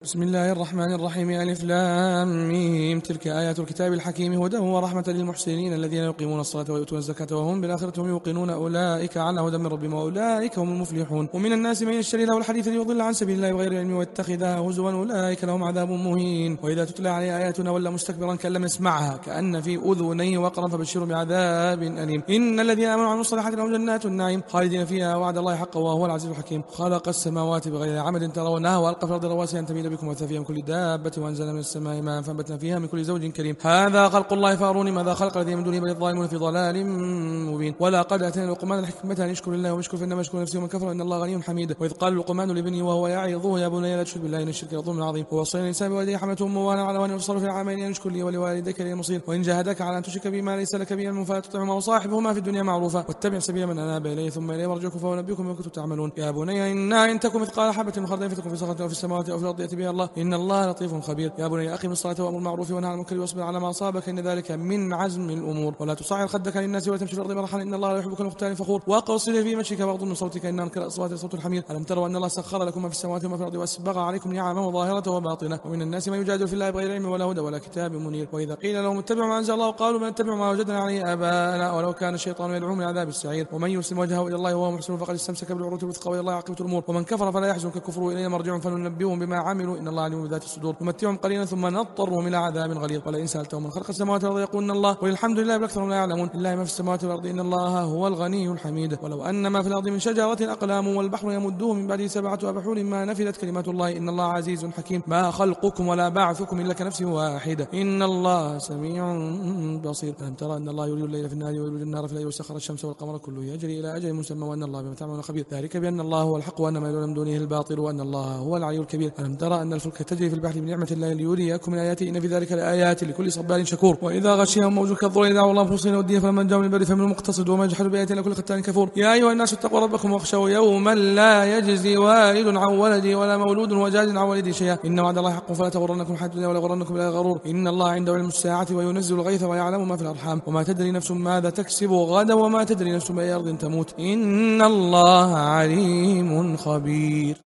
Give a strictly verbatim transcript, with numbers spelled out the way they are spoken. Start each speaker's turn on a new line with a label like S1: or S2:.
S1: بسم الله الرحمن الرحيم. ألف لام ميم. تلك آيات الكتاب الحكيم هدى ورحمة للمحسنين الذين يقيمون الصلاة ويؤتون الزكاة وهم بالآخرة هم يوقنون أولئك على هدى من ربهم وأولئك هم المفلحون. ومن الناس من يشتري له الحديث ليضل عن سبيل الله بغير علم ويتخذها هزوا أولئك لهم عذاب مهين. وإذا تتلى عليه آياتنا ولا مستكبرا كأن لم يسمعها كأن في أذنيه وقرا فبشره بعذاب أليم. إن الذين آمنوا وعملوا الصالحات لهم جنات النعيم خالدين فيها وعد الله حقا وهو العزيز الحكيم. خلق السماوات بغير عمد ترونها وألقى في الأرض رواسي أن تميد بكم وبث فيها من كل دابة وأنزل من السماء ماء فأنبتنا فيها من كل زوج كريم. هذا خلق الله فأروني ماذا خلق الذين من دونه بل الظالمون في ضلال مبين. ولقد آتينا لقمان الحكمة أن يشكر الله ويشكر فإنما يشكر نفسه ومن كفر إن الله غني حميد. وإذ قال لقمان لابنه وهو يعظه يا بني لا تشرك بالله إن الشرك لظلم عظيم. ووصينا الإنسان بوالديه حملته أمه وهنا على وهن وفصاله في العامين أن اشكر لي ولوالديك إلي المصير. وإن جاهداك على أن تشرك بما ليس لك به علم فلا تطعهما وصاحبهما في الدنيا معروفا واتبع سبيل من أناب إليه ثم إليه مرجعكم فأنبئكم بما كنتم تعملون. يا بني إنها إن تكن مثقال حبة من خردل فتكن في صخرة أو في السماوات أو في الأرض يأتي بها الله إن الله لطيف خبير. يا بني أقم الصلاة وأمر بالمعروف وانهى عن المنكر واصبر على ما أصابك إن ذلك من عزم الأمور. ولا تصعر خدك للناس ولا تمشي في الأرض مرحا إن الله لا يحب كل مختال فخور. واقصد في مشيك واغض من صوتك إن أنكر الأصوات صوت الحمير. ألم تروا أن الله سخر لكم ما في السماوات وما في الأرض وأسبغ عليكم نعمه ظاهرة وباطنة. ومن الناس من يجادل في الله بغير علم ولا هدى ولا كتاب منير. وإذا قيل لهم اتبعوا ما أنزل الله قالوا بل نتبع ما وجدنا عليه آباءنا ولو كان الشيطان يدعوهم من عذاب السعير. ومن يسلم وجهه إلى الله وهو محسن فقد استمسك بالعروة الوثقى وإلى الله عاقبة الأمور. ومن كفر فلا يحزنك كفره إلينا مرجعهم فننبئهم بما عملوا إن الله عليم بذات الصدور. نمتعهم قليلا ثم نضطرهم إلى عذاب غليظ. ولئن سألتهم من خلق السماوات والأرض يقولون الله والحمد لله بل أكثرهم لا يعلمون. لله ما في السماوات والأرض إن الله هو الغني الحميد. ولو أن ما في الأرض من شجرة أقلام والبحر يمده من بعده سبعة أبحور ما نفدت كلمات الله إن الله عزيز حكيم. ما خلقكم ولا بعثكم إلا كنفس واحدة إن الله سميع بصير. ألم ترى أن الله يولي الليل في النهار ويولي النهار في الليل وسخر الشمس والقمر كله يجري إلى أجل مسمى وأن الله بما تعملون خبير. ذلك بأن الله هو الحق وأن ما يدعون من دونه الباطل وأن الله هو العلي الكبير. ألم ترى أن الفلك تجري في البحر بنعمة الله ليريكم من آياته إن في ذلك لآيات لكل صبار شكور. وإذا غشيهم موج كالظلال دعوا الله مخلصين له الدين فمن جاء من البر فمنهم مقتصد وما جحد بآياتنا كل ختان كفور. يا أيها الناس اتقوا ربكم واخشوا يوما لا يجزي والد عن ولده ولا مولود هو جاز عن والده شيئا إن وعد الله حق فلا تغرنكم الحياة الدنيا ولا يغرنكم بالله الغرور. إن الله عنده علم الساعة وينزل الغيث ويعلم ما في الأرحام وما تدري نفس ماذا تكسب غدا وما تدري نفس بأي أرض تموت إن الله عليم خبير.